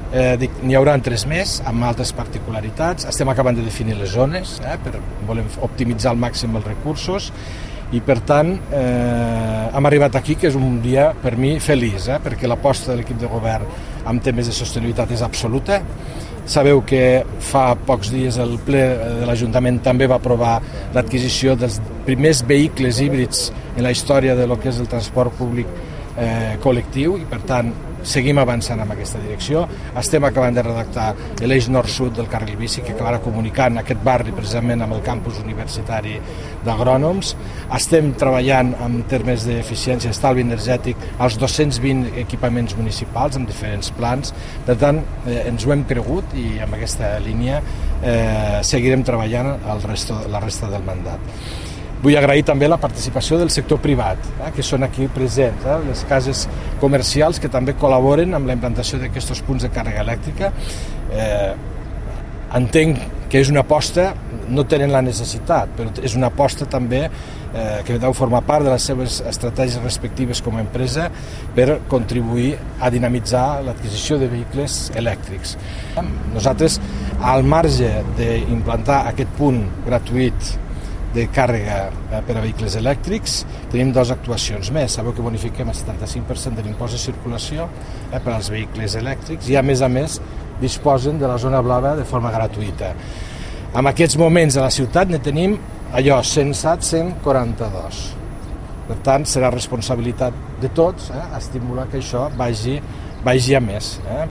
N'hi haurà 3 més, amb altres particularitats. Estem acabant de definir les zones, volem optimitzar al màxim els recursos i, per tant, hem arribat aquí, que és un dia per mi feliç, perquè l'aposta de l'equip de govern en temes de sostenibilitat és absoluta. Sabeu que fa pocs dies el ple de l'Ajuntament també va aprovar l'adquisició dels primers vehicles híbrids en la història de lo que és el transport públic col·lectiu i, per tant, seguim avançant en aquesta direcció. Estem acabant de redactar l'eix nord-sud del carril bici que acabarà comunicant aquest barri precisament amb el campus universitari d'agrònoms. Estem treballant en termes d'eficiència i estalvi energètic als 220 equipaments municipals amb diferents plans. Per tant, ens ho hem cregut i amb aquesta línia seguirem treballant la resta del mandat. Vull agrair també la participació del sector privat, que són aquí presents, les cases comercials que també col·laboren amb la implantació d'aquests punts de càrrega elèctrica. Entenc que és una aposta, no tenen la necessitat, però és una aposta també que deu formar part de les seves estratègies respectives com a empresa per contribuir a dinamitzar l'adquisició de vehicles elèctrics. Nosaltres, al marge d'implantar aquest punt gratuït de càrrega per a vehicles elèctrics, tenim 2 actuacions més. Sabeu que bonifiquem el 75% de l'impost de circulació per als vehicles elèctrics i, a més, disposen de la zona blava de forma gratuïta. En aquests moments a la ciutat ne tenim 142. Per tant, serà responsabilitat de tots estimular que això vagi a més.